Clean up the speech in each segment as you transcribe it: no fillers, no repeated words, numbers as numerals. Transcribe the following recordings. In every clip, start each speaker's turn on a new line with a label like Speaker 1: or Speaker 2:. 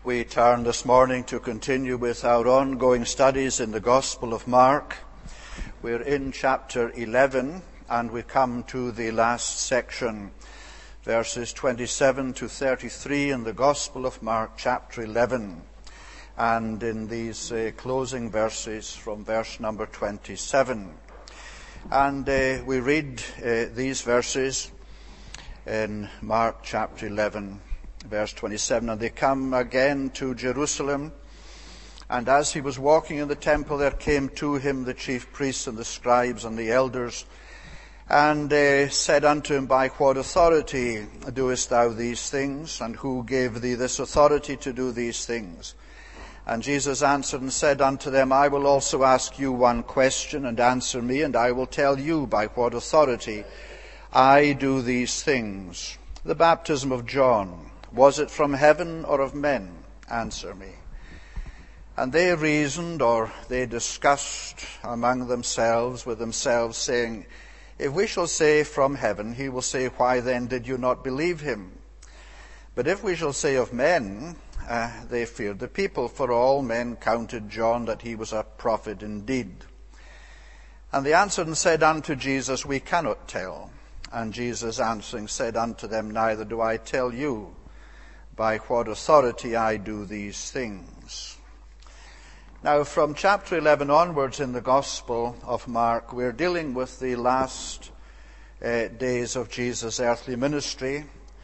Speaker 1: We turn this morning to continue with our ongoing studies in the Gospel of Mark. We're in chapter 11 and we come to the last section, verses 27 to 33 in the Gospel of Mark, chapter 11. And in these closing verses from verse number 27. And we read these verses in Mark chapter 11. Verse 27, and they come again to Jerusalem, and as he was walking in the temple, there came to him the chief priests and the scribes and the elders, and said unto him, By what authority doest thou these things? And who gave thee this authority to do these things? And Jesus answered and said unto them, I will also ask you one question, and answer me, and I will tell you by what authority I do these things. The baptism of John, was it from heaven or of men? Answer me. And they reasoned, or they discussed among themselves, with themselves, saying, If we shall say from heaven, he will say, Why then did you not believe him? But if we shall say of men, they feared the people, for all men counted John that he was a prophet indeed. And they answered and said unto Jesus, We cannot tell. And Jesus answering said unto them, Neither do I tell you by what authority I do these things. Now, from chapter 11 onwards in the Gospel of Mark, we're dealing with the last days of Jesus' earthly ministry.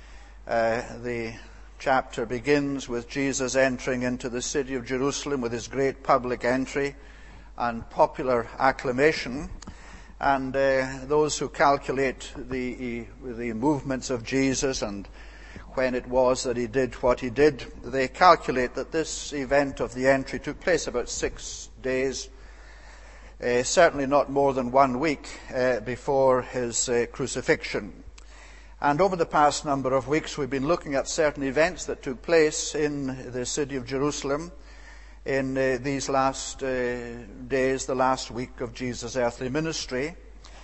Speaker 1: The chapter begins with Jesus entering into the city of Jerusalem with his great public entry and popular acclamation. And those who calculate the movements of Jesus and when it was that he did what he did, they calculate that this event of the entry took place about 6 days, certainly not more than 1 week before his crucifixion. And over the past number of weeks, we've been looking at certain events that took place in the city of Jerusalem in these last days, the last week of Jesus' earthly ministry.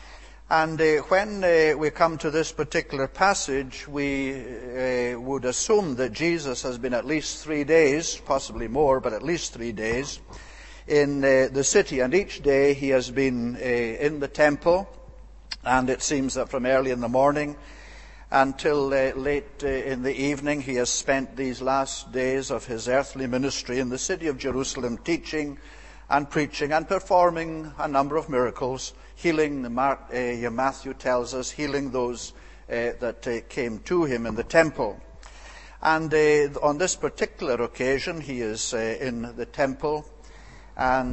Speaker 1: And when we come to this particular passage, we would assume that Jesus has been at least 3 days, possibly more, but at least 3 days, in the city. And each day he has been in the temple, and it seems that from early in the morning until late in the evening, he has spent these last days of his earthly ministry in the city of Jerusalem, teaching and preaching and performing a number of miracles, healing, Matthew tells us, healing those that came to him in the temple. And on this particular occasion, he is in the temple, and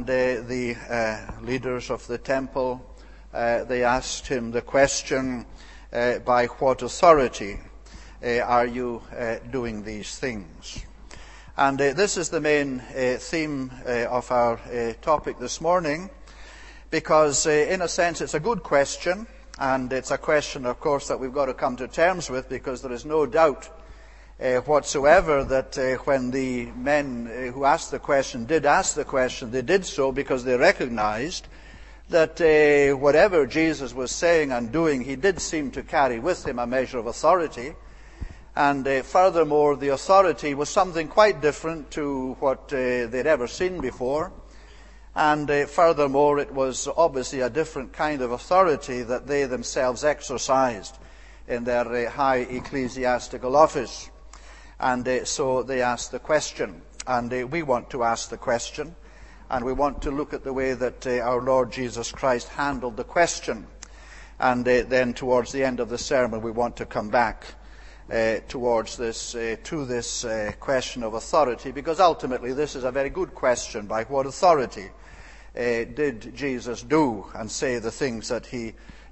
Speaker 1: the leaders of the temple, they asked him the question, by what authority are you doing these things? And this is the main theme of our topic this morning, because in a sense it's a good question, and it's a question, of course, that we've got to come to terms with, because there is no doubt whatsoever that when the men who asked the question did ask the question, they did so because they recognized that whatever Jesus was saying and doing, he did seem to carry with him a measure of authority. And furthermore, the authority was something quite different to what they'd ever seen before. And furthermore, it was obviously a different kind of authority that they themselves exercised in their high ecclesiastical office. And so they asked the question. And we want to ask the question. And we want to look at the way that our Lord Jesus Christ handled the question. And then towards the end of the sermon, we want to come back towards this, to this question of authority, because ultimately this is a very good question. By what authority did Jesus do and say the things that he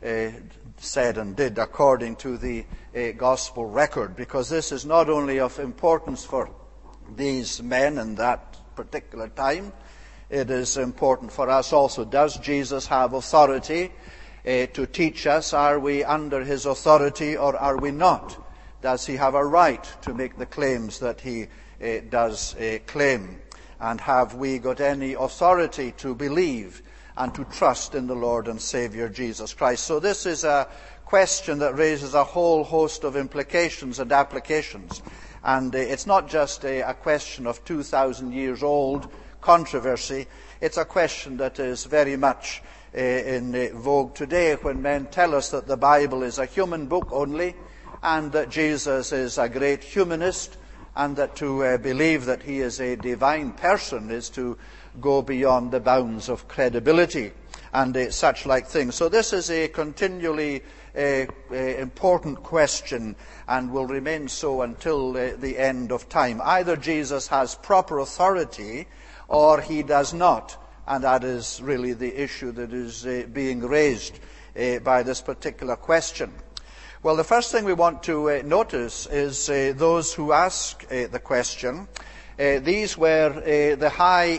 Speaker 1: said and did according to the gospel record? Because this is not only of importance for these men in that particular time, it is important for us also. Does Jesus have authority to teach us? Are we under his authority or are we not? Does he have a right to make the claims that he does claim? And have we got any authority to believe and to trust in the Lord and Savior Jesus Christ? So this is a question that raises a whole host of implications and applications. And it's not just a question of 2,000 years old controversy. It's a question that is very much in vogue today, when men tell us that the Bible is a human book only, and that Jesus is a great humanist, and that to believe that he is a divine person is to go beyond the bounds of credibility and such like things. So this is a continually important question, and will remain so until the end of time. Either Jesus has proper authority or he does not, and that is really the issue that is being raised by this particular question. Well, the first thing we want to notice is those who ask the question. These were the high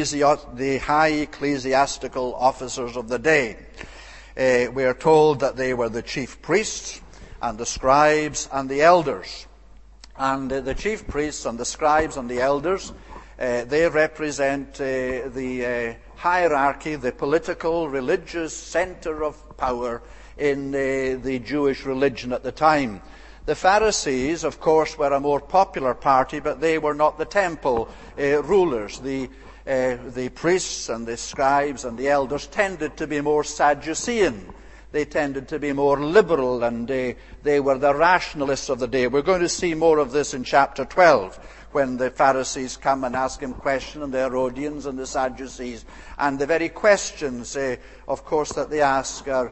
Speaker 1: ecclesiastical officers of the day. We are told that they were the chief priests and the scribes and the elders. And the chief priests and the scribes and the elders, they represent the hierarchy, the political, religious center of power in the Jewish religion at the time. The Pharisees, of course, were a more popular party, but they were not the temple rulers. The priests and the scribes and the elders tended to be more Sadducean. They tended to be more liberal, and they were the rationalists of the day. We're going to see more of this in chapter 12, when the Pharisees come and ask him questions, and the Herodians and the Sadducees. And the very questions, of course, that they ask are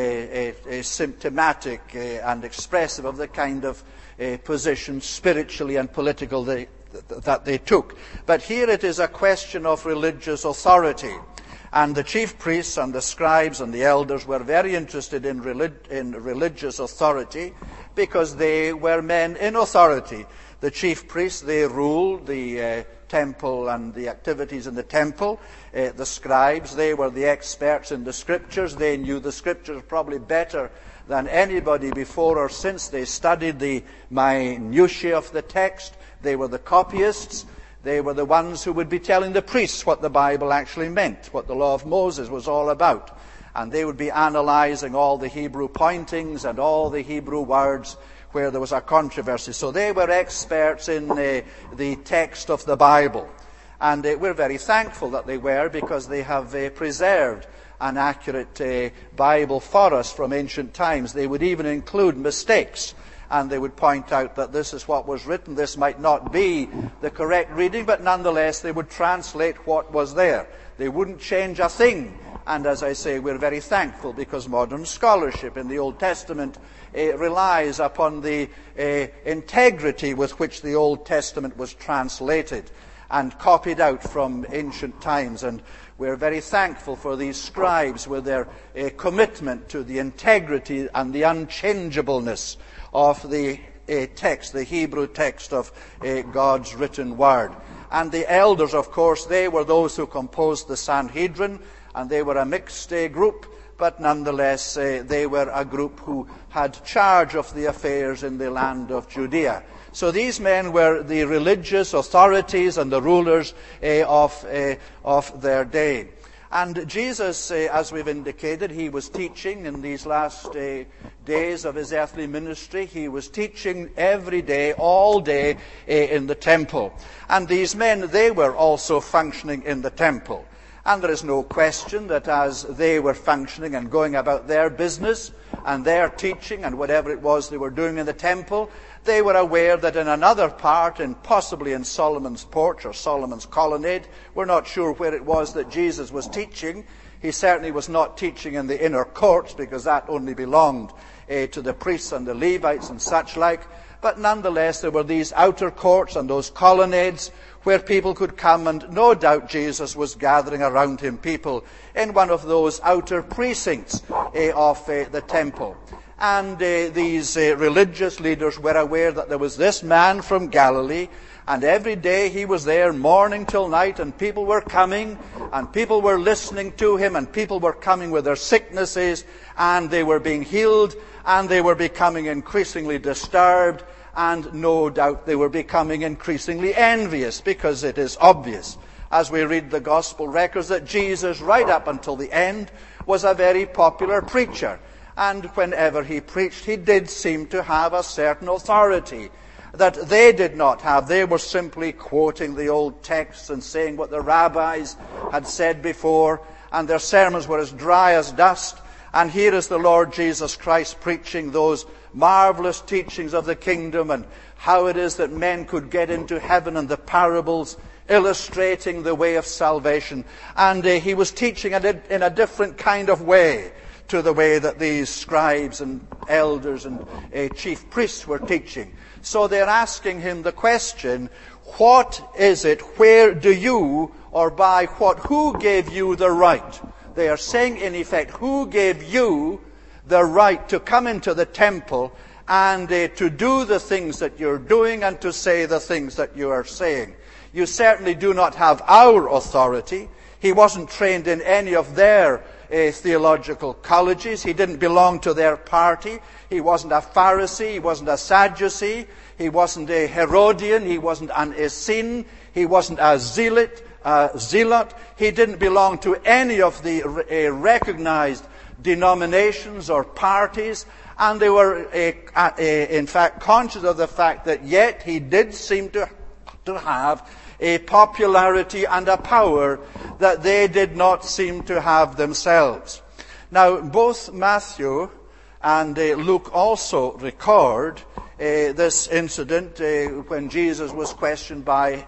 Speaker 1: symptomatic and expressive of the kind of position, spiritually and political, that they took. But here it is a question of religious authority. And the chief priests and the scribes and the elders were very interested in religious authority, because they were men in authority. The chief priests, they ruled the temple and the activities in the temple. The scribes, they were the experts in the scriptures. They knew the scriptures probably better than anybody before or since. They studied the minutiae of the text. They were the copyists. They were the ones who would be telling the priests what the Bible actually meant, what the law of Moses was all about. And they would be analyzing all the Hebrew pointings and all the Hebrew words where there was a controversy. So they were experts in the text of the Bible. And we're very thankful that they were, because they have preserved an accurate Bible for us from ancient times. They would even include mistakes, and they would point out that this is what was written. This might not be the correct reading, but nonetheless they would translate what was there. They wouldn't change a thing. And as I say, we're very thankful, because modern scholarship in the Old Testament relies upon the integrity with which the Old Testament was translated and copied out from ancient times. And we're very thankful for these scribes with their commitment to the integrity and the unchangeableness of the text, the Hebrew text of God's written word. And the elders, of course, they were those who composed the Sanhedrin, and they were a mixed group, but nonetheless they were a group who had charge of the affairs in the land of Judea. So these men were the religious authorities and the rulers of their day. And Jesus, as we've indicated, he was teaching in these last days of his earthly ministry. He was teaching every day, all day, in the temple. And these men, they were also functioning in the temple. And there is no question that as they were functioning and going about their business and their teaching and whatever it was they were doing in the temple, they were aware that in another part, and possibly in Solomon's porch or Solomon's colonnade, we're not sure where it was that Jesus was teaching. He certainly was not teaching in the inner courts, because that only belonged to the priests and the Levites and such like. But nonetheless, there were these outer courts and those colonnades where people could come, and no doubt Jesus was gathering around him people in one of those outer precincts of the temple. And these religious leaders were aware that there was this man from Galilee, and every day he was there morning till night, and people were coming, and people were listening to him, and people were coming with their sicknesses, and they were being healed, and they were becoming increasingly disturbed, and no doubt they were becoming increasingly envious, because it is obvious, as we read the gospel records, that Jesus, right up until the end, was a very popular preacher. And whenever he preached, he did seem to have a certain authority. that they did not have. They were simply quoting the old texts and saying what the rabbis had said before, and their sermons were as dry as dust. And here is the Lord Jesus Christ preaching those marvelous teachings of the kingdom and how it is that men could get into heaven, and the parables illustrating the way of salvation. And he was teaching it in a different kind of way to the way that these scribes and elders and chief priests were teaching. So they're asking him the question, what is it, where do you, or by what, who gave you the right? They are saying, in effect, who gave you the right to come into the temple and to do the things that you're doing and to say the things that you are saying? You certainly do not have our authority. He wasn't trained in any of their theological colleges. He didn't belong to their party. He wasn't a Pharisee. He wasn't a Sadducee. He wasn't a Herodian. He wasn't an Essene. He wasn't a zealot. He didn't belong to any of the recognized denominations or parties, and they were in fact conscious of the fact that yet he did seem to have a popularity and a power that they did not seem to have themselves. Now, both Matthew and Luke also record this incident when Jesus was questioned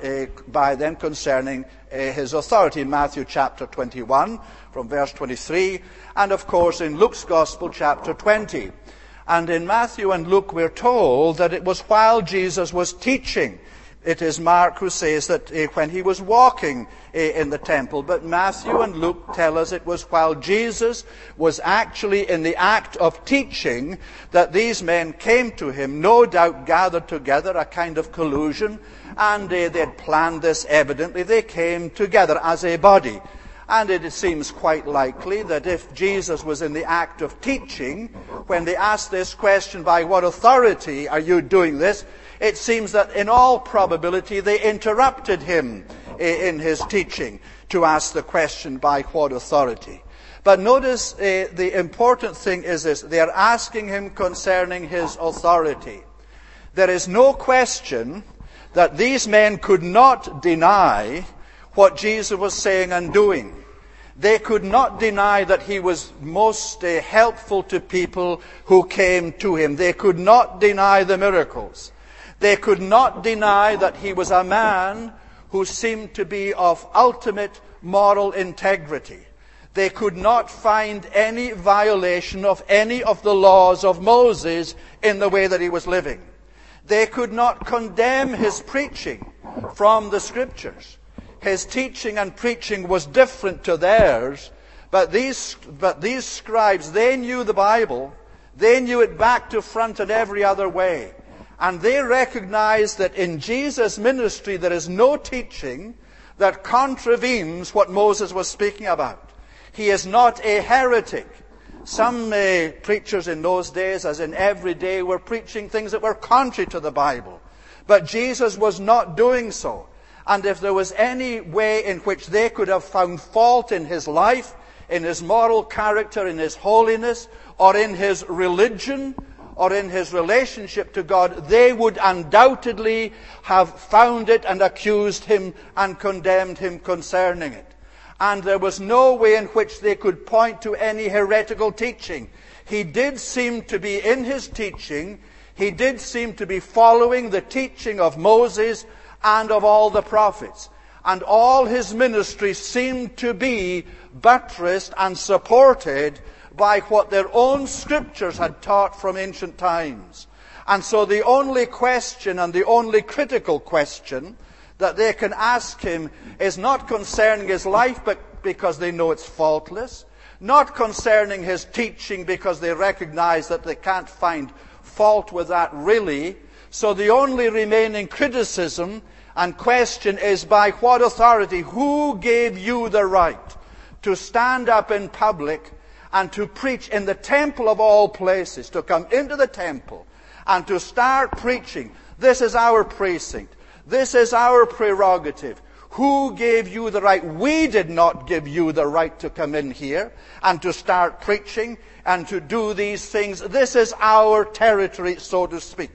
Speaker 1: by them concerning his authority. In Matthew chapter 21 from verse 23, and of course in Luke's Gospel chapter 20. And in Matthew and Luke we're told that it was while Jesus was teaching. It is Mark who says that when he was walking in the temple. But Matthew and Luke tell us it was while Jesus was actually in the act of teaching that these men came to him, no doubt gathered together, a kind of collusion, and they had planned this evidently. They came together as a body. And it seems quite likely that if Jesus was in the act of teaching, when they asked this question, by what authority are you doing this? It seems that in all probability they interrupted him in his teaching to ask the question, by what authority? But notice the important thing is this. They are asking him concerning his authority. There is no question that these men could not deny what Jesus was saying and doing. They could not deny that he was most helpful to people who came to him. They could not deny the miracles. They could not deny that he was a man who seemed to be of ultimate moral integrity. They could not find any violation of any of the laws of Moses in the way that he was living. They could not condemn his preaching from the Scriptures. His teaching and preaching was different to theirs, but these scribes, they knew the Bible. They knew it back to front and every other way. And they recognized that in Jesus' ministry there is no teaching that contravenes what Moses was speaking about. He is not a heretic. Some preachers in those days, as in every day, were preaching things that were contrary to the Bible. But Jesus was not doing so. And if there was any way in which they could have found fault in his life, in his moral character, in his holiness, or in his religion, or in his relationship to God, they would undoubtedly have found it and accused him and condemned him concerning it. And there was no way in which they could point to any heretical teaching. He did seem to be, in his teaching, he did seem to be following the teaching of Moses and of all the prophets. And all his ministry seemed to be buttressed and supported by what their own Scriptures had taught from ancient times. And so the only question and the only critical question that they can ask him is not concerning his life, but because they know it's faultless. Not concerning his teaching, because they recognize that they can't find fault with that really. So the only remaining criticism and question is, by what authority? Who gave you the right to stand up in public and to preach in the temple of all places, to come into the temple and to start preaching? This is our precinct. This is our prerogative. Who gave you the right? We did not give you the right to come in here and to start preaching and to do these things. This is our territory, so to speak.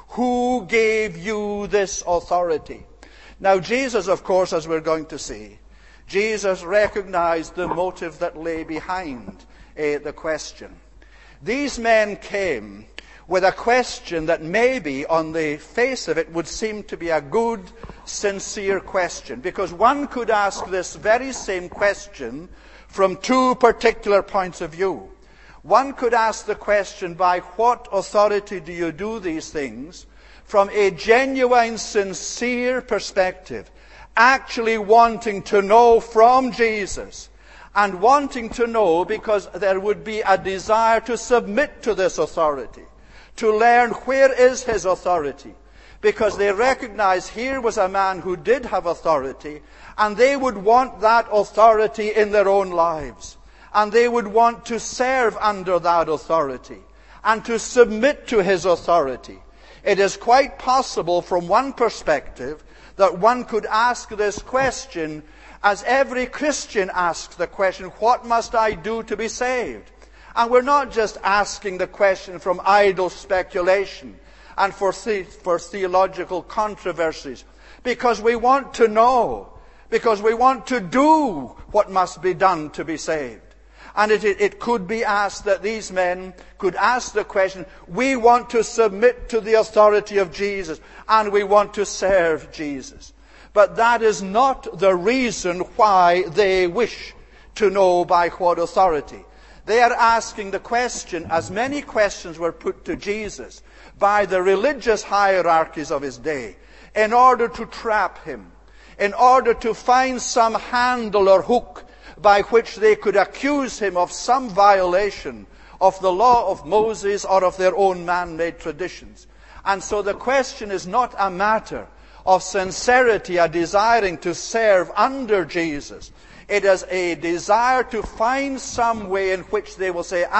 Speaker 1: Who gave you this authority? Now Jesus, of course, as we're going to see, Jesus recognized the motive that lay behind the question. These men came with a question that maybe on the face of it would seem to be a good, sincere question, because one could ask this very same question from two particular points of view. One could ask the question, by what authority do you do these things? From a genuine, sincere perspective, actually wanting to know from Jesus, and wanting to know because there would be a desire to submit to this authority, to learn where is his authority, because they recognize here was a man who did have authority, and they would want that authority in their own lives, and they would want to serve under that authority and to submit to his authority. It is quite possible from one perspective that one could ask this question as every Christian asks the question, what must I do to be saved? And we're not just asking the question from idle speculation and for theological controversies, because we want to know, because we want to do what must be done to be saved. And it could be asked that these men could ask the question, we want to submit to the authority of Jesus, and we want to serve Jesus. But that is not the reason why they wish to know by what authority. They are asking the question, as many questions were put to Jesus by the religious hierarchies of his day, in order to trap him, in order to find some handle or hook by which they could accuse him of some violation of the law of Moses or of their own man-made traditions. And so the question is not a matter of sincerity, a desiring to serve under Jesus. It is a desire to find some way in which they will say,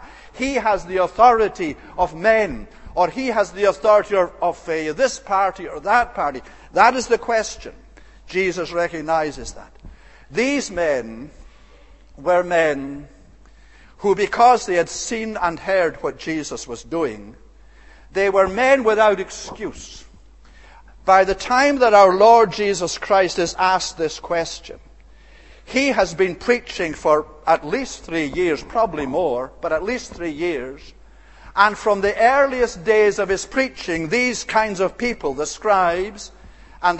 Speaker 1: he has the authority of men, or he has the authority of this party or that party. That is the question. Jesus recognizes that. These men were men who, because they had seen and heard what Jesus was doing, they were men without excuse. By the time that our Lord Jesus Christ is asked this question, he has been preaching for at least 3 years, probably more, but at least 3 years. And from the earliest days of his preaching, these kinds of people, the scribes and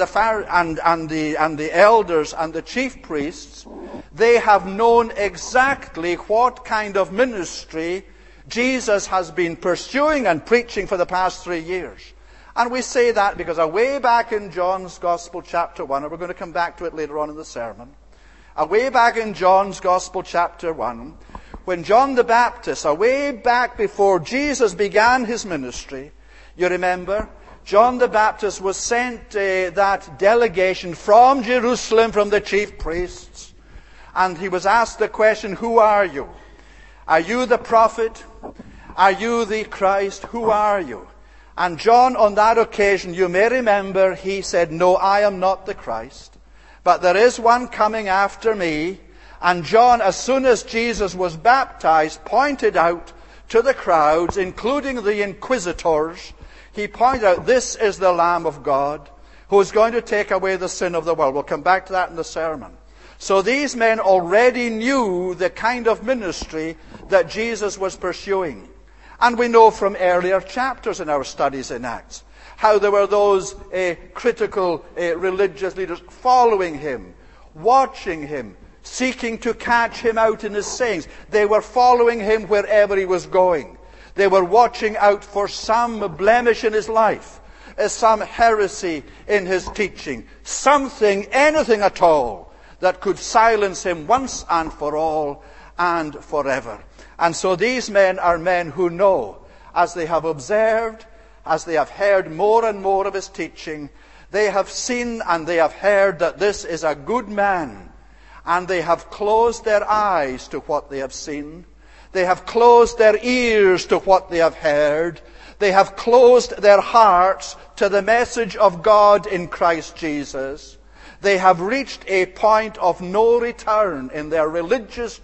Speaker 1: the elders and the chief priests, they have known exactly what kind of ministry Jesus has been pursuing and preaching for the past 3 years. And we say that because away back in John's Gospel chapter 1, and we're going to come back to it later on in the sermon, away back in John's Gospel chapter 1, when John the Baptist, away back before Jesus began his ministry, you remember, John the Baptist was sent that delegation from Jerusalem, from the chief priests, and he was asked the question, who are you? Are you the prophet? Are you the Christ? Who are you? And John, on that occasion, you may remember, he said, no, I am not the Christ, but there is one coming after me. And John, as soon as Jesus was baptized, pointed out to the crowds, including the inquisitors, he pointed out, this is the Lamb of God who is going to take away the sin of the world. We'll come back to that in the sermon. So these men already knew the kind of ministry that Jesus was pursuing. And we know from earlier chapters in our studies in Acts how there were those critical religious leaders following him, watching him, seeking to catch him out in his sayings. They were following him wherever he was going. They were watching out for some blemish in his life, some heresy in his teaching, something, anything at all that could silence him once and for all and forever. And so these men are men who know, as they have observed, as they have heard more and more of his teaching, they have seen and they have heard that this is a good man, and they have closed their eyes to what they have seen. They have closed their ears to what they have heard. They have closed their hearts to the message of God in Christ Jesus. They have reached a point of no return in their religious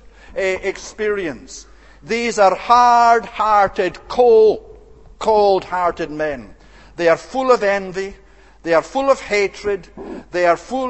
Speaker 1: experience. These are hard-hearted, cold-hearted men. They are full of envy. They are full of hatred. They are full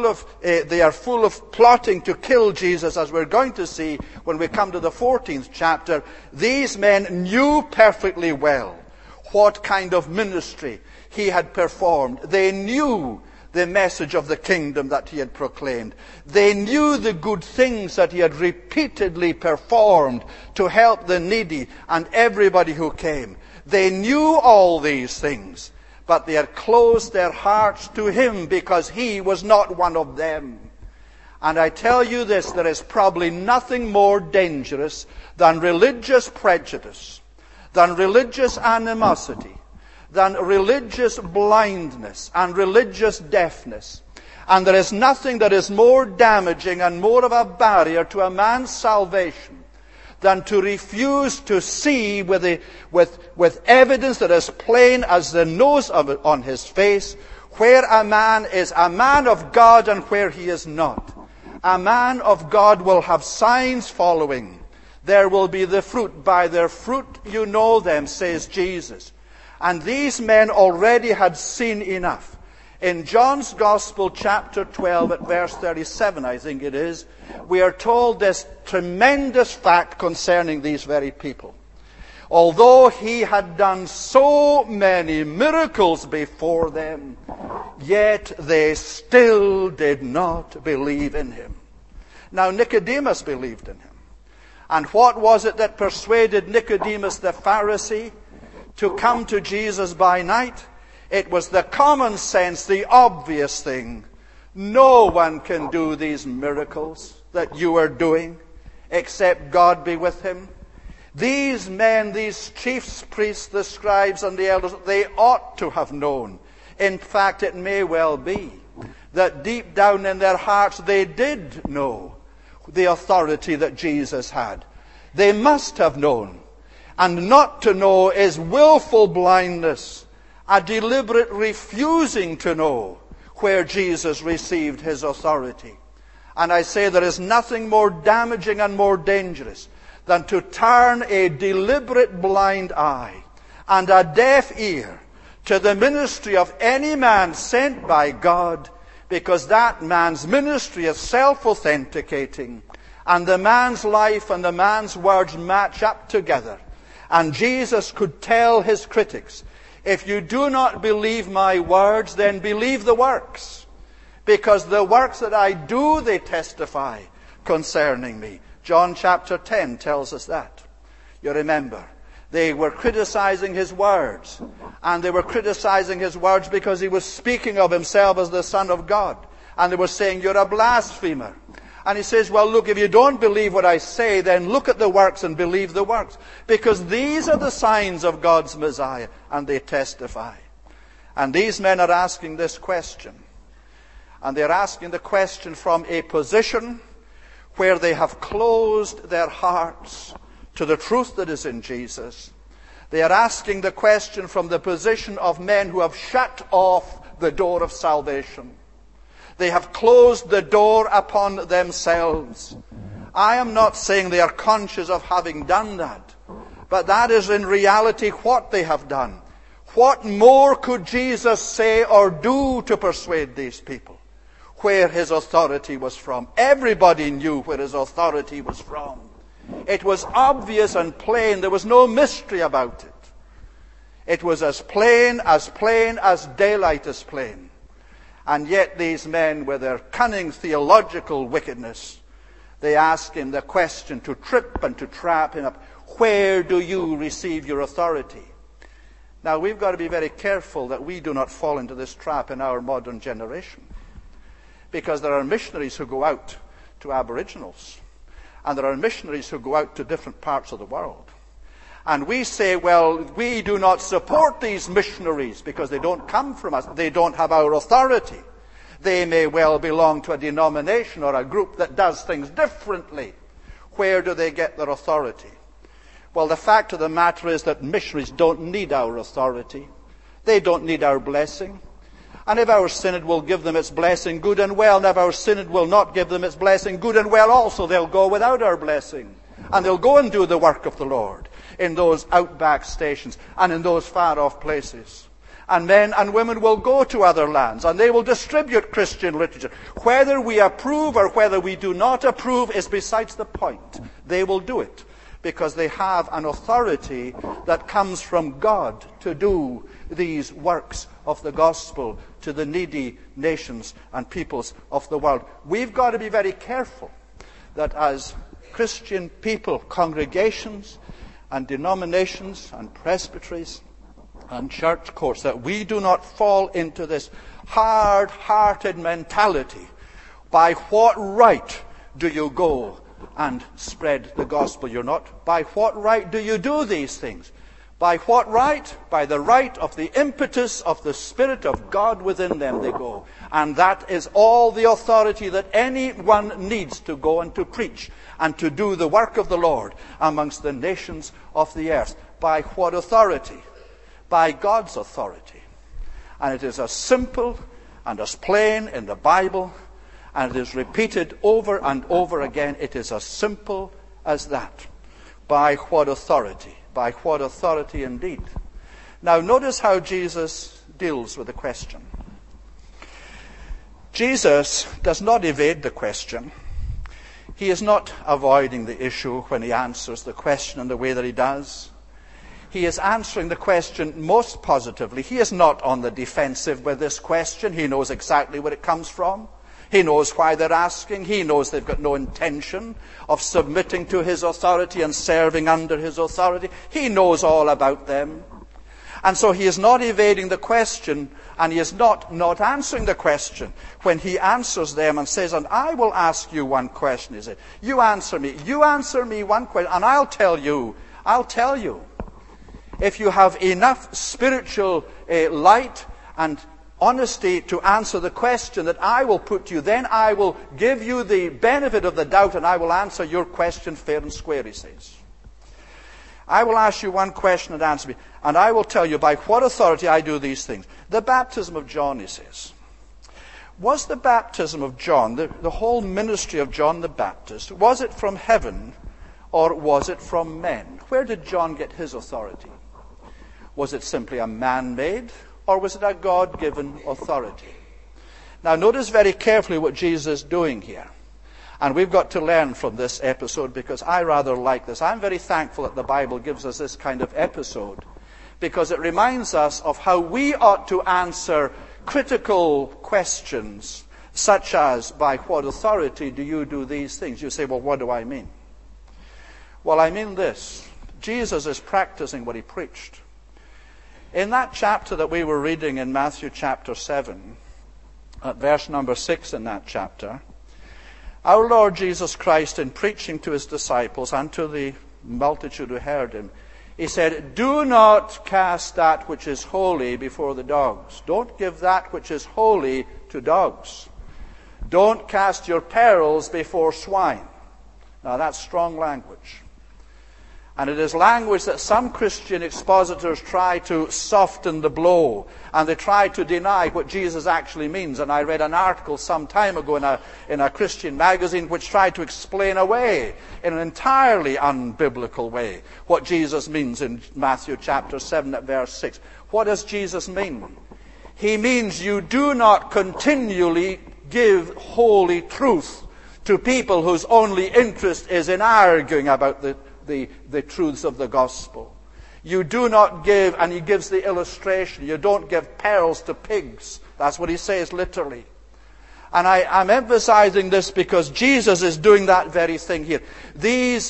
Speaker 1: of plotting to kill Jesus, as we're going to see when we come to the 14th chapter. These men knew perfectly well what kind of ministry he had performed. They knew the message of the kingdom that he had proclaimed. They knew the good things that he had repeatedly performed to help the needy and everybody who came. They knew all these things, but they had closed their hearts to him because he was not one of them. And I tell you this, there is probably nothing more dangerous than religious prejudice, than religious animosity, than religious blindness and religious deafness. And there is nothing that is more damaging and more of a barrier to a man's salvation than to refuse to see with evidence that is plain as the nose on his face where a man is a man of God and where he is not. A man of God will have signs following. There will be the fruit. By their fruit you know them, says Jesus. And these men already had seen enough. In John's Gospel, chapter 12, at verse 37, I think it is, we are told this tremendous fact concerning these very people. Although he had done so many miracles before them, yet they still did not believe in him. Now, Nicodemus believed in him. And what was it that persuaded Nicodemus the Pharisee to come to Jesus by night? It was the common sense, the obvious thing. No one can do these miracles that you are doing except God be with him. These men, these chief priests, the scribes and the elders, they ought to have known. In fact, it may well be that deep down in their hearts they did know the authority that Jesus had. They must have known. And not to know is willful blindness, a deliberate refusing to know where Jesus received his authority. And I say there is nothing more damaging and more dangerous than to turn a deliberate blind eye and a deaf ear to the ministry of any man sent by God, because that man's ministry is self-authenticating, and the man's life and the man's words match up together. And Jesus could tell his critics, if you do not believe my words, then believe the works. Because the works that I do, they testify concerning me. John chapter 10 tells us that. You remember, they were criticizing his words. And they were criticizing his words because he was speaking of himself as the Son of God. And they were saying, you're a blasphemer. And he says, well, look, if you don't believe what I say, then look at the works and believe the works. Because these are the signs of God's Messiah, and they testify. And these men are asking this question. And they're asking the question from a position where they have closed their hearts to the truth that is in Jesus. They are asking the question from the position of men who have shut off the door of salvation. They have closed the door upon themselves. I am not saying they are conscious of having done that, but that is in reality what they have done. What more could Jesus say or do to persuade these people where his authority was from? Everybody knew where his authority was from. It was obvious and plain. There was no mystery about it. It was as plain as daylight is plain. And yet these men, with their cunning theological wickedness, they ask him the question to trip and to trap him up. Where do you receive your authority? Now, we've got to be very careful that we do not fall into this trap in our modern generation. Because there are missionaries who go out to Aboriginals. And there are missionaries who go out to different parts of the world. And we say, well, we do not support these missionaries because they don't come from us. They don't have our authority. They may well belong to a denomination or a group that does things differently. Where do they get their authority? Well, the fact of the matter is that missionaries don't need our authority. They don't need our blessing. And if our synod will give them its blessing, good and well. And if our synod will not give them its blessing, good and well also. They'll go without our blessing. And they'll go and do the work of the Lord in those outback stations and in those far-off places. And men and women will go to other lands and they will distribute Christian literature. Whether we approve or whether we do not approve is besides the point. They will do it because they have an authority that comes from God to do these works of the gospel to the needy nations and peoples of the world. We've got to be very careful that as Christian people, congregations and denominations and presbyteries and church courts, that we do not fall into this hard-hearted mentality. By what right do you go and spread the gospel? You're not. By what right do you do these things? By what right? By the right of the impetus of the Spirit of God within them they go. And that is all the authority that anyone needs to go and to preach and to do the work of the Lord amongst the nations of the earth. By what authority? By God's authority. And it is as simple and as plain in the Bible, and it is repeated over and over again. It is as simple as that. By what authority? By what authority indeed? Now notice how Jesus deals with the question. Jesus does not evade the question. He is not avoiding the issue when he answers the question in the way that he does. He is answering the question most positively. He is not on the defensive with this question. He knows exactly where it comes from. He knows why they're asking. He knows they've got no intention of submitting to his authority and serving under his authority. He knows all about them. And so he is not evading the question, and he is not answering the question when he answers them and says, and I will ask you one question. He said, you answer me one question, and I'll tell you. If you have enough spiritual light and honesty to answer the question that I will put to you, then I will give you the benefit of the doubt and I will answer your question fair and square, he says. I will ask you one question and answer me, and I will tell you by what authority I do these things. The baptism of John, he says. Was the baptism of John, the whole ministry of John the Baptist, was it from heaven or was it from men? Where did John get his authority? Was it simply a man-made, or was it a God-given authority? Now notice very carefully what Jesus is doing here. And we've got to learn from this episode because I rather like this. I'm very thankful that the Bible gives us this kind of episode because it reminds us of how we ought to answer critical questions such as, by what authority do you do these things? You say, well, what do I mean? Well, I mean this. Jesus is practicing what he preached. In that chapter that we were reading in Matthew chapter 7, at verse number 6 in that chapter, our Lord Jesus Christ, in preaching to his disciples and to the multitude who heard him, he said, do not cast that which is holy before the dogs. Don't give that which is holy to dogs. Don't cast your pearls before swine. Now that's strong language. And it is language that some Christian expositors try to soften the blow. And they try to deny what Jesus actually means. And I read an article some time ago in a Christian magazine which tried to explain away in an entirely unbiblical way what Jesus means in Matthew chapter 7 at verse 6. What does Jesus mean? He means you do not continually give holy truth to people whose only interest is in arguing about the truths of the gospel. You do not give, and he gives the illustration, you don't give pearls to pigs. That's what he says literally. And I'm emphasizing this because Jesus is doing that very thing here. These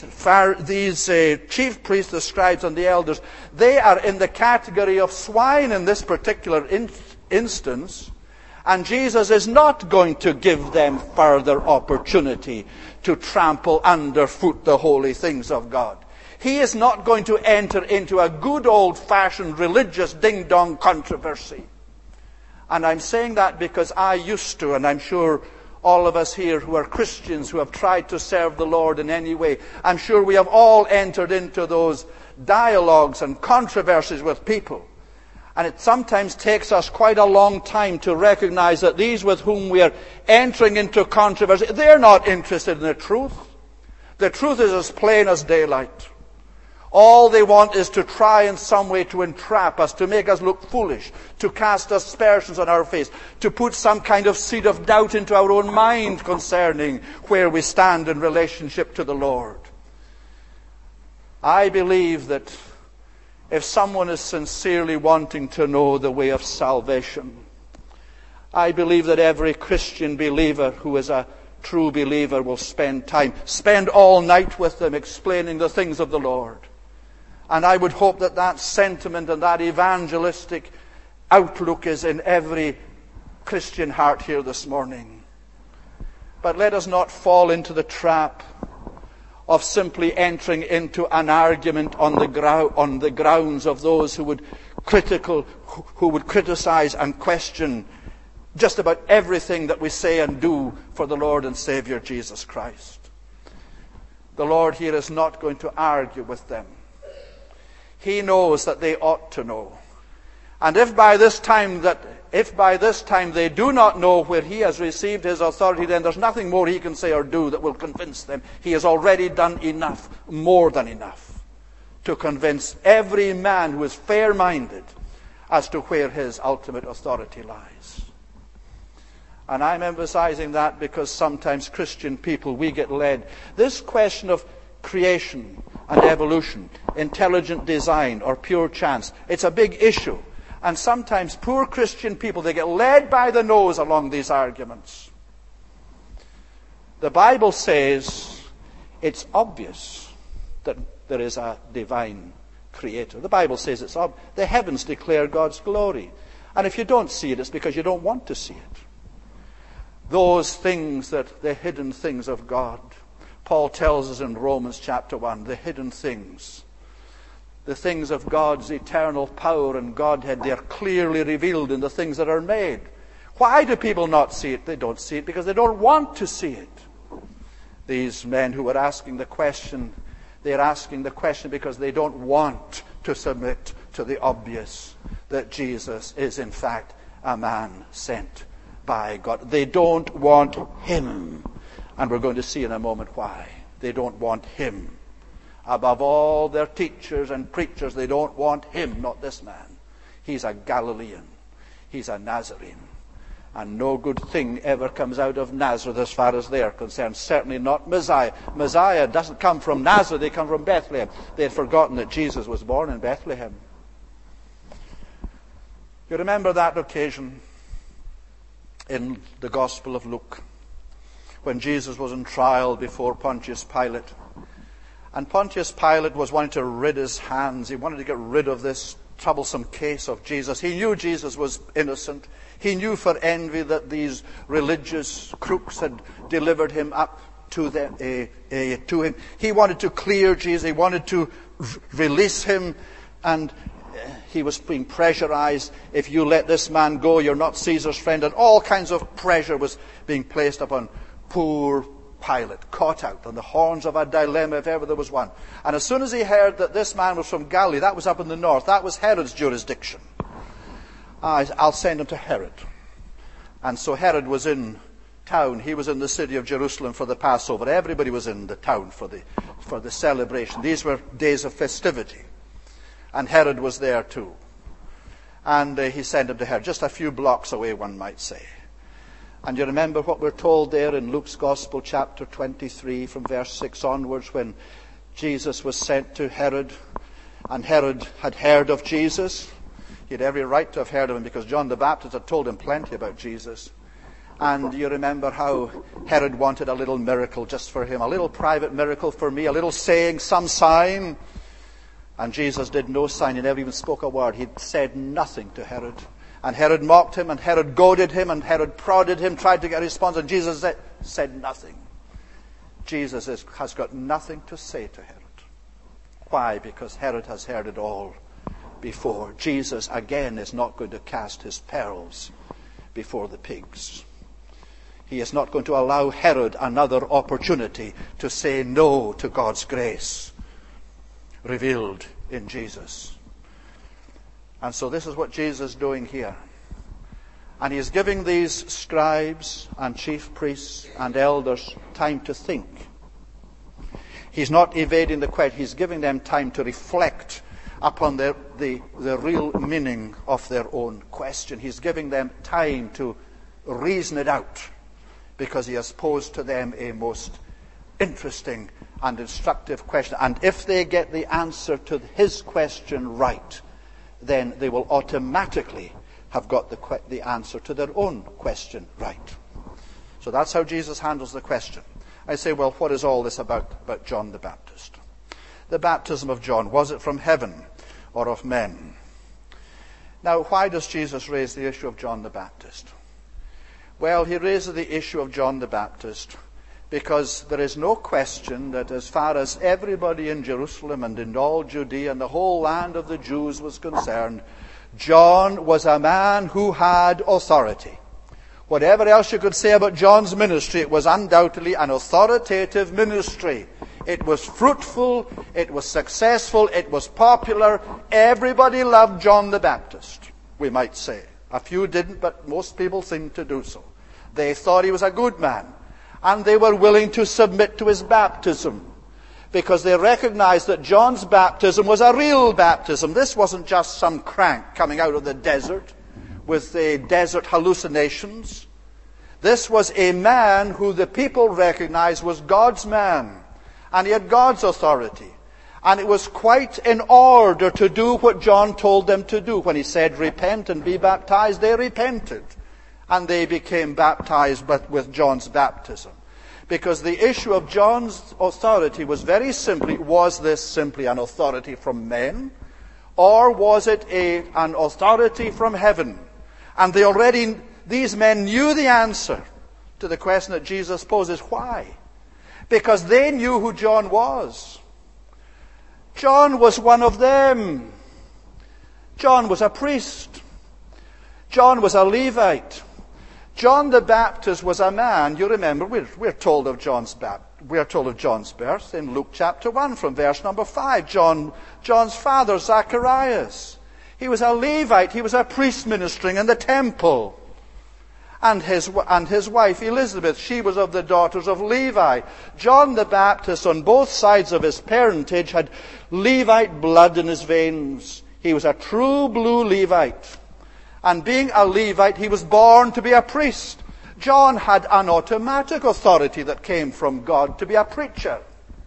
Speaker 1: chief priests, the scribes, and the elders, they are in the category of swine in this particular instance. And Jesus is not going to give them further opportunity to trample underfoot the holy things of God. He is not going to enter into a good old-fashioned religious ding-dong controversy. And I'm saying that because I used to, and I'm sure all of us here who are Christians who have tried to serve the Lord in any way, I'm sure we have all entered into those dialogues and controversies with people. And it sometimes takes us quite a long time to recognize that these with whom we are entering into controversy, they're not interested in the truth. The truth is as plain as daylight. All they want is to try in some way to entrap us, to make us look foolish, to cast aspersions on our face, to put some kind of seed of doubt into our own mind concerning where we stand in relationship to the Lord. I believe that if someone is sincerely wanting to know the way of salvation, I believe that every Christian believer who is a true believer will spend all night with them explaining the things of the Lord. And I would hope that that sentiment and that evangelistic outlook is in every Christian heart here this morning. But let us not fall into the trap of simply entering into an argument on the grounds of those who would criticize and question just about everything that we say and do for the Lord and Savior Jesus Christ. The Lord here is not going to argue with them. He knows that they ought to know. And if by this time they do not know where he has received his authority, then there's nothing more he can say or do that will convince them. He has already done enough, more than enough, to convince every man who is fair-minded as to where his ultimate authority lies. And I'm emphasizing that because sometimes Christian people, we get led. This question of creation and evolution, intelligent design or pure chance, it's a big issue. And sometimes poor Christian people, they get led by the nose along these arguments. The Bible says it's obvious that there is a divine creator. The Bible says it's obvious. The heavens declare God's glory. And if you don't see it, it's because you don't want to see it. Those things the hidden things of God. Paul tells us in Romans chapter 1, the hidden things. The things of God's eternal power and Godhead, they are clearly revealed in the things that are made. Why do people not see it? They don't see it because they don't want to see it. These men who are asking the question, they're asking the question because they don't want to submit to the obvious, that Jesus is in fact a man sent by God. They don't want him. And we're going to see in a moment why. They don't want him. Above all their teachers and preachers, they don't want him, not this man. He's a Galilean. He's a Nazarene. And no good thing ever comes out of Nazareth as far as they're concerned. Certainly not Messiah. Messiah doesn't come from Nazareth, they come from Bethlehem. They had forgotten that Jesus was born in Bethlehem. You remember that occasion in the Gospel of Luke, when Jesus was on trial before Pontius Pilate. And Pontius Pilate was wanting to rid his hands. He wanted to get rid of this troublesome case of Jesus. He knew Jesus was innocent. He knew for envy that these religious crooks had delivered him up to him. He wanted to clear Jesus. He wanted to release him. And he was being pressurized. If you let this man go, you're not Caesar's friend. And all kinds of pressure was being placed upon poor Pilate, caught out on the horns of a dilemma if ever there was one. And as soon as he heard that this man was from Galilee, that was up in the north, that was Herod's jurisdiction. I'll send him to Herod. And so Herod was in town. He was in the city of Jerusalem for the Passover. Everybody was in the town for the celebration. These were days of festivity. And Herod was there too. And he sent him to Herod, just a few blocks away, one might say. And you remember what we're told there in Luke's Gospel, chapter 23, from verse 6 onwards, when Jesus was sent to Herod, and Herod had heard of Jesus. He had every right to have heard of him because John the Baptist had told him plenty about Jesus. And you remember how Herod wanted a little miracle just for him, a little private miracle for me, a little saying, some sign. And Jesus did no sign. He never even spoke a word. He said nothing to Herod. And Herod mocked him, and Herod goaded him, and Herod prodded him, tried to get a response, and Jesus said nothing. Jesus has got nothing to say to Herod. Why? Because Herod has heard it all before. Jesus, again, is not going to cast his pearls before the pigs. He is not going to allow Herod another opportunity to say no to God's grace revealed in Jesus. And so this is what Jesus is doing here. And he is giving these scribes and chief priests and elders time to think. He's not evading the question. He's giving them time to reflect upon the real meaning of their own question. He's giving them time to reason it out, because he has posed to them a most interesting and instructive question. And if they get the answer to his question right, then they will automatically have got the answer to their own question right. So that's how Jesus handles the question. I say, well, what is all this about John the Baptist? The baptism of John, was it from heaven or of men? Now, why does Jesus raise the issue of John the Baptist? Well, he raises the issue of John the Baptist because there is no question that as far as everybody in Jerusalem and in all Judea and the whole land of the Jews was concerned, John was a man who had authority. Whatever else you could say about John's ministry, it was undoubtedly an authoritative ministry. It was fruitful, it was successful, it was popular. Everybody loved John the Baptist, we might say. A few didn't, but most people seemed to do so. They thought he was a good man, and they were willing to submit to his baptism, because they recognized that John's baptism was a real baptism. This wasn't just some crank coming out of the desert with the desert hallucinations. This was a man who the people recognized was God's man, and he had God's authority. And it was quite in order to do what John told them to do. When he said, repent and be baptized, they repented. And they became baptized with John's baptism. Because the issue of John's authority was very simply, was this simply an authority from men? Or was it an authority from heaven? And these men knew the answer to the question that Jesus poses. Why? Because they knew who John was. John was one of them. John was a priest. John was a Levite. John the Baptist was a man. You remember, we're told of John's birth in Luke chapter 1 from verse number 5. John's father, Zacharias. He was a Levite. He was a priest ministering in the temple. And his wife Elizabeth, she was of the daughters of Levi. John the Baptist, on both sides of his parentage, had Levite blood in his veins. He was a true blue Levite. And being a Levite, he was born to be a priest. John had an automatic authority that came from God to be a preacher.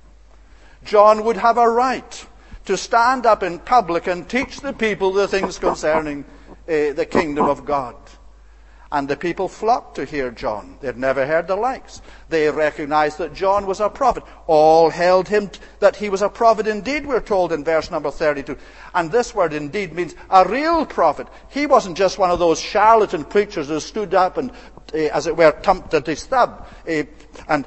Speaker 1: John would have a right to stand up in public and teach the people the things concerning the kingdom of God. And the people flocked to hear John. They'd never heard the likes. They recognized that John was a prophet. All held him that he was a prophet indeed, we're told in verse number 32. And this word indeed means a real prophet. He wasn't just one of those charlatan preachers who stood up and, as it were, thumped at his thumb, and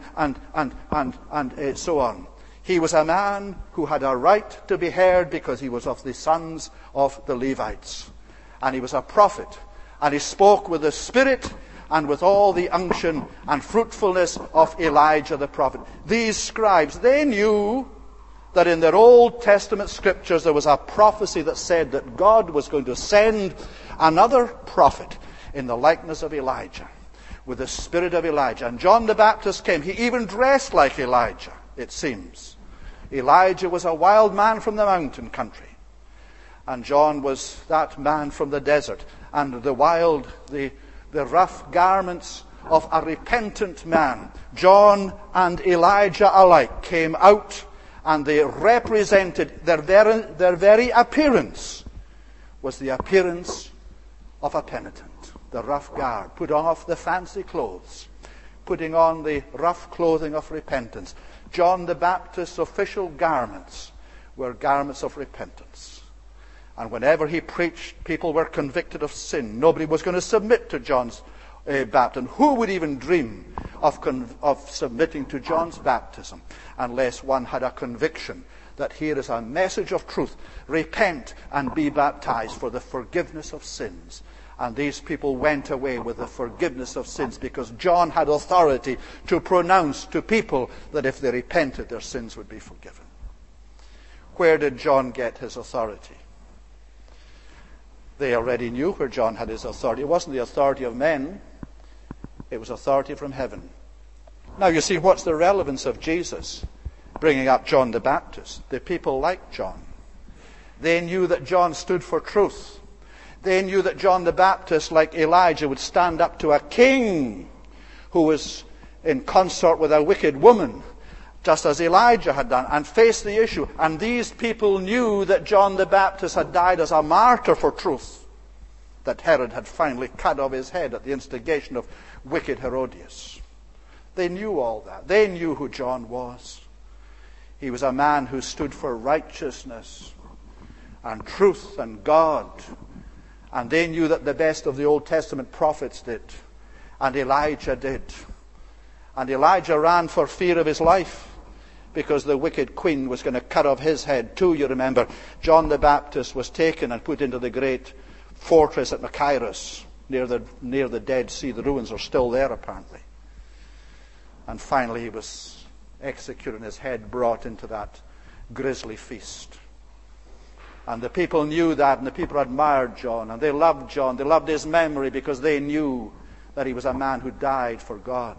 Speaker 1: so on. He was a man who had a right to be heard because he was of the sons of the Levites. And he was a prophet. And he spoke with the spirit and with all the unction and fruitfulness of Elijah the prophet. These scribes, they knew that in their Old Testament scriptures there was a prophecy that said that God was going to send another prophet in the likeness of Elijah, with the spirit of Elijah. And John the Baptist came. He even dressed like Elijah, it seems. Elijah was a wild man from the mountain country. And John was that man from the desert. And the rough garments of a repentant man. John and Elijah alike came out, and they represented their very appearance was the appearance of a penitent. The rough garb, put off the fancy clothes, putting on the rough clothing of repentance. John the Baptist's official garments were garments of repentance. And whenever he preached, people were convicted of sin. Nobody was going to submit to John's baptism. Who would even dream of submitting to John's baptism unless one had a conviction that here is a message of truth. Repent and be baptized for the forgiveness of sins. And these people went away with the forgiveness of sins because John had authority to pronounce to people that if they repented, their sins would be forgiven. Where did John get his authority? They already knew where John had his authority. It wasn't the authority of men. It was authority from heaven. Now you see, what's the relevance of Jesus bringing up John the Baptist. The people liked John. They knew that John stood for truth. They knew that John the Baptist, like Elijah, would stand up to a king who was in consort with a wicked woman, just as Elijah had done, and face the issue. And these people knew that John the Baptist had died as a martyr for truth, that Herod had finally cut off his head at the instigation of wicked Herodias. They knew all that. They knew who John was. He was a man who stood for righteousness and truth and God. And they knew that the best of the Old Testament prophets did. And Elijah did. And Elijah ran for fear of his life, because the wicked queen was going to cut off his head too. You remember, John the Baptist was taken and put into the great fortress at Machaerus, near the Dead Sea. The ruins are still there, apparently. And finally he was executed and his head brought into that grisly feast. And the people knew that, and the people admired John, and they loved John. They loved his memory because they knew that he was a man who died for God.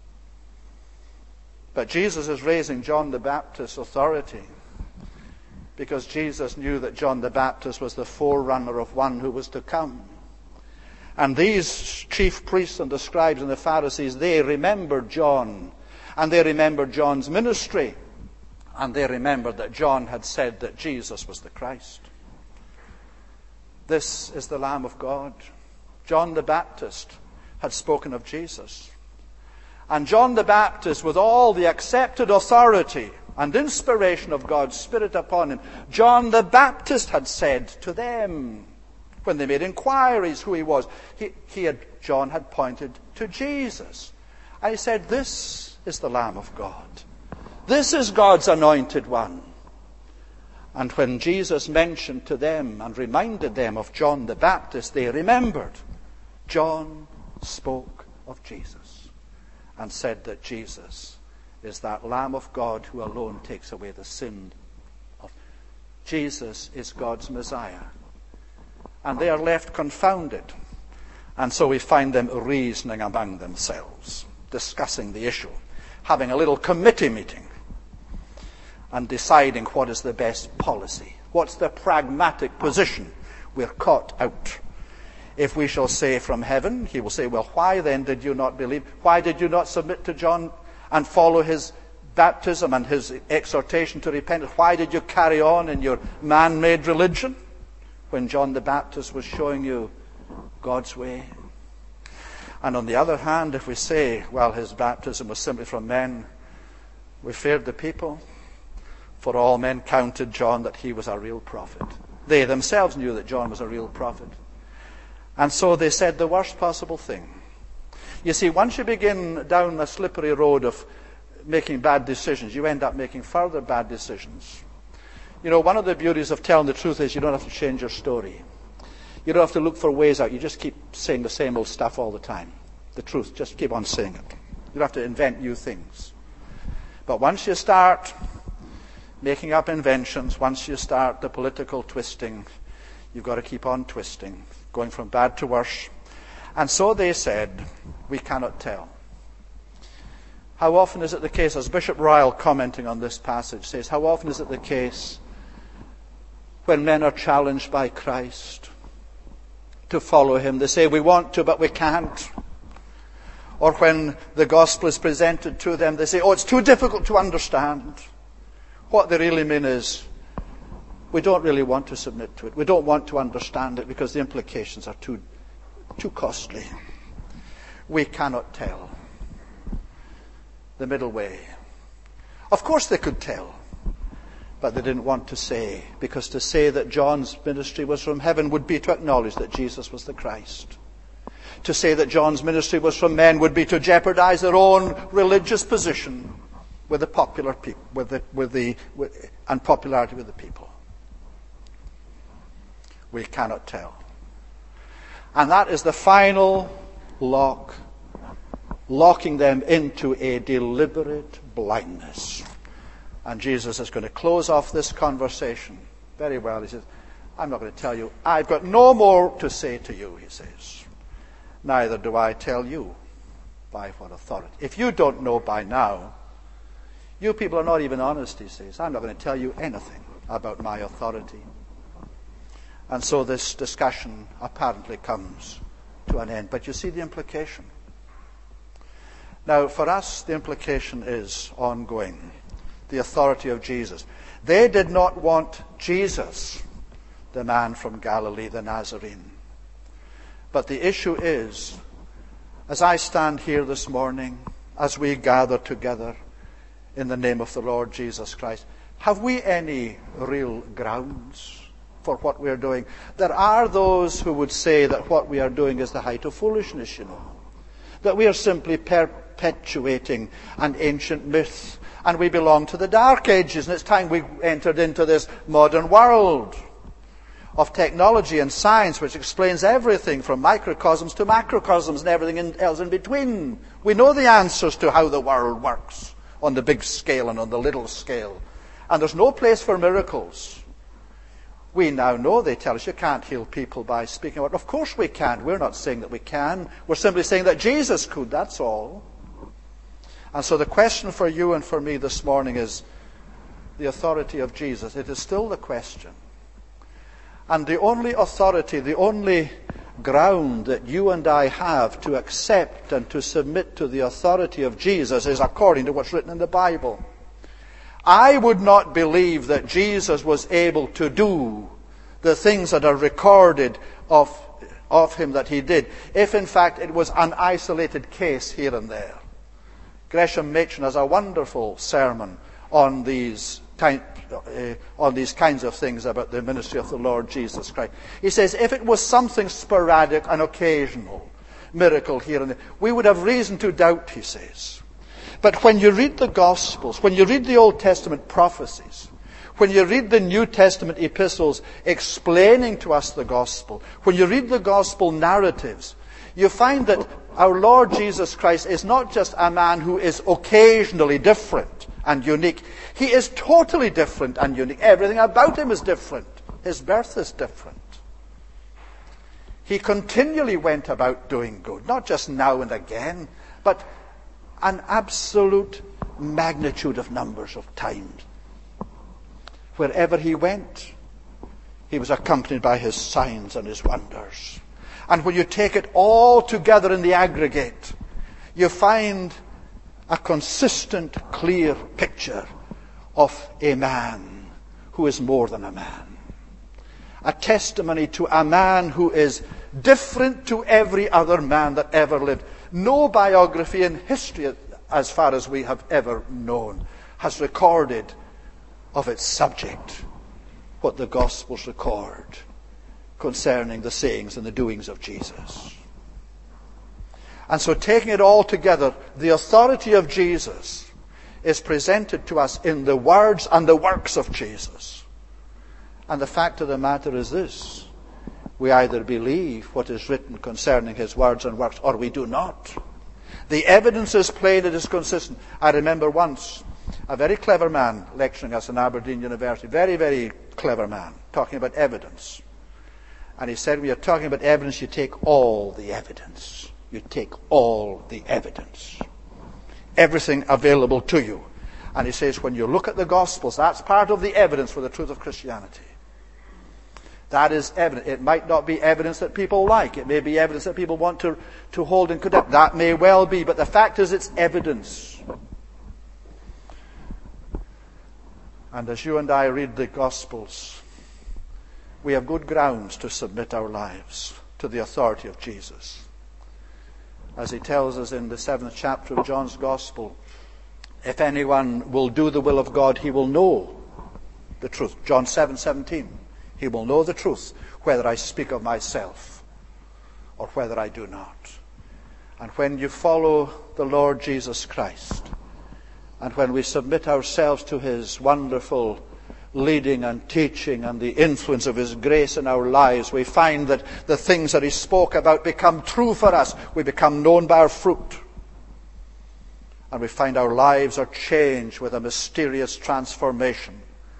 Speaker 1: But Jesus is raising John the Baptist's authority because Jesus knew that John the Baptist was the forerunner of one who was to come. And these chief priests and the scribes and the Pharisees, they remembered John, and they remembered John's ministry, and they remembered that John had said that Jesus was the Christ. This is the Lamb of God. John the Baptist had spoken of Jesus. And John the Baptist, with all the accepted authority and inspiration of God's Spirit upon him, John the Baptist had said to them, when they made inquiries who he was, John had pointed to Jesus. And he said, this is the Lamb of God. This is God's anointed one. And when Jesus mentioned to them and reminded them of John the Baptist, they remembered. John spoke of Jesus and said that Jesus is that Lamb of God who alone takes away the sin of. Jesus is God's Messiah. And they are left confounded. And so we find them reasoning among themselves, discussing the issue, having a little committee meeting, and deciding what is the best policy. What's the pragmatic position? We're caught out. If we shall say from heaven, he will say, well, why then did you not believe? Why did you not submit to John and follow his baptism and his exhortation to repentance? Why did you carry on in your man-made religion when John the Baptist was showing you God's way? And on the other hand, if we say, well, his baptism was simply from men, we feared the people, for all men counted John that he was a real prophet. They themselves knew that John was a real prophet. And so they said the worst possible thing. You see, once you begin down a slippery road of making bad decisions, you end up making further bad decisions. You know, one of the beauties of telling the truth is you don't have to change your story. You don't have to look for ways out. You just keep saying the same old stuff all the time. The truth, just keep on saying it. You don't have to invent new things. But once you start making up inventions, once you start the political twisting, you've got to keep on twisting, going from bad to worse. And so they said, we cannot tell. How often is it the case, as Bishop Ryle commenting on this passage says, how often is it the case when men are challenged by Christ to follow him? They say, we want to, but we can't. Or when the gospel is presented to them, they say, oh, it's too difficult to understand. What they really mean is, we don't really want to submit to it. We don't want to understand it because the implications are too costly. We cannot tell the middle way. Of course they could tell, but they didn't want to say, because to say that John's ministry was from heaven would be to acknowledge that Jesus was the Christ. To say that John's ministry was from men would be to jeopardize their own religious position with the popular people, and popularity with the people. We cannot tell. And that is the final lock, locking them into a deliberate blindness. And Jesus is going to close off this conversation. Very well, he says, I'm not going to tell you. I've got no more to say to you, he says. Neither do I tell you by what authority. If you don't know by now, You people are not even honest, he says. I'm not going to tell you anything about my authority. And so this discussion apparently comes to an end. But you see the implication. Now, for us, the implication is ongoing. The authority of Jesus. They did not want Jesus, the man from Galilee, the Nazarene. But the issue is, as I stand here this morning, as we gather together in the name of the Lord Jesus Christ, have we any real grounds for what we are doing? There are those who would say that what we are doing is the height of foolishness, that we are simply perpetuating an ancient myth, and we belong to the Dark Ages, and it's time we entered into this modern world of technology and science which explains everything from microcosms to macrocosms and everything else in between. We know the answers to how the world works on the big scale and on the little scale. And there's no place for miracles. We now know, they tell us, you can't heal people by speaking out. Of course we can't. We're not saying that we can. We're simply saying that Jesus could, that's all. And so the question for you and for me this morning is the authority of Jesus. It is still the question. And the only authority, the only ground that you and I have to accept and to submit to the authority of Jesus is according to what's written in the Bible. I would not believe that Jesus was able to do the things that are recorded of him that he did, if in fact it was an isolated case here and there. Gresham Machen has a wonderful sermon on these kinds of things about the ministry of the Lord Jesus Christ. He says, if it was something sporadic and occasional, miracle here and there, we would have reason to doubt, he says. But when you read the Gospels, when you read the Old Testament prophecies, when you read the New Testament epistles explaining to us the Gospel, when you read the Gospel narratives, you find that our Lord Jesus Christ is not just a man who is occasionally different and unique. He is totally different and unique. Everything about him is different. His birth is different. He continually went about doing good, not just now and again, but an absolute magnitude of numbers of times. Wherever he went, he was accompanied by his signs and his wonders. And when you take it all together in the aggregate, you find a consistent, clear picture of a man who is more than a man. A testimony to a man who is different to every other man that ever lived. No biography in history, as far as we have ever known, has recorded of its subject what the Gospels record concerning the sayings and the doings of Jesus. And so taking it all together, the authority of Jesus is presented to us in the words and the works of Jesus. And the fact of the matter is this: we either believe what is written concerning his words and works, or we do not. The evidence is plain, it is consistent. I remember once a very clever man lecturing us in Aberdeen University, very, very clever man, talking about evidence. And he said, when you're talking about evidence, you take all the evidence. You take all the evidence. Everything available to you. And he says, when you look at the Gospels, that's part of the evidence for the truth of Christianity. That is evidence. It might not be evidence that people like. It may be evidence that people want to hold in contempt. That may well be. But the fact is, it's evidence. And as you and I read the Gospels, we have good grounds to submit our lives to the authority of Jesus. As he tells us in the 7th chapter of John's Gospel, if anyone will do the will of God, he will know the truth. John 7:17. He will know the truth, whether I speak of myself or whether I do not. And when you follow the Lord Jesus Christ, and when we submit ourselves to his wonderful leading and teaching and the influence of his grace in our lives, we find that the things that he spoke about become true for us. We become known by our fruit. And we find our lives are changed with a mysterious transformation.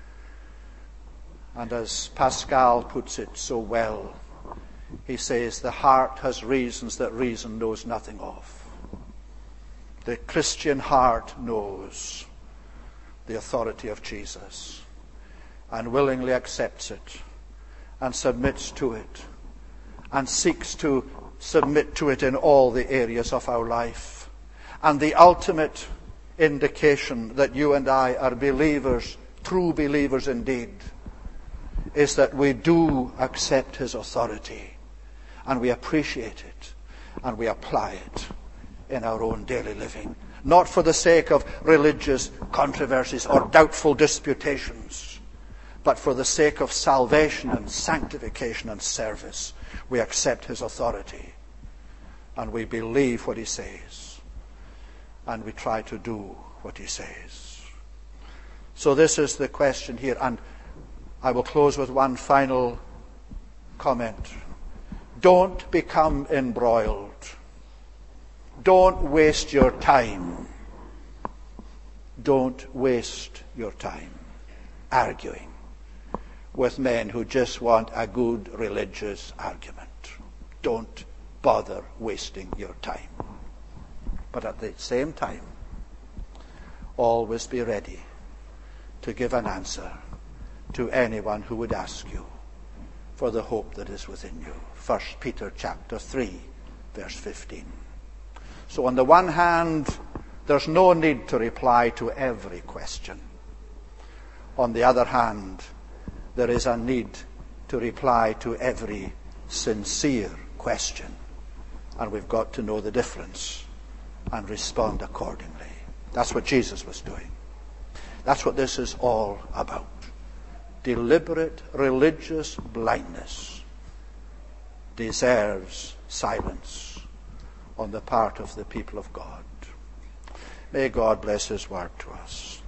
Speaker 1: And as Pascal puts it so well, he says, the heart has reasons that reason knows nothing of. The Christian heart knows the authority of Jesus and willingly accepts it and submits to it and seeks to submit to it in all the areas of our life. And the ultimate indication that you and I are believers, true believers indeed, is that we do accept his authority and we appreciate it and we apply it in our own daily living. Not for the sake of religious controversies or doubtful disputations, but for the sake of salvation and sanctification and service. We accept his authority and we believe what he says and we try to do what he says. So this is the question here, and I will close with one final comment. Don't become embroiled. Don't waste your time. Don't waste your time arguing with men who just want a good religious argument. Don't bother wasting your time. But at the same time, always be ready to give an answer to anyone who would ask you for the hope that is within you. 1 Peter chapter 3, verse 15. So on the one hand, there's no need to reply to every question. On the other hand, there is a need to reply to every sincere question. And we've got to know the difference and respond accordingly. That's what Jesus was doing. That's what this is all about. Deliberate religious blindness deserves silence on the part of the people of God. May God bless his word to us.